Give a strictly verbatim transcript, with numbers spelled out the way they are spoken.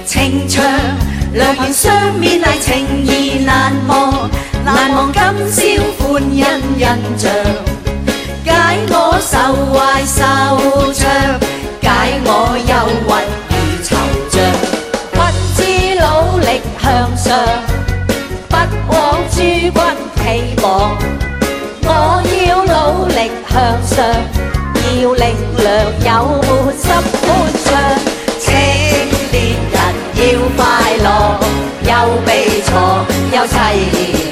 情長，兩人相面係情意難忘，難忘今宵歡欣印象，解我愁懷愁腸，解我憂鬱如惆悵，不知努力向上，不枉諸君期望，我要努力向上，要力量有滿心歡暢。青年人要快樂，有悲錯，有凄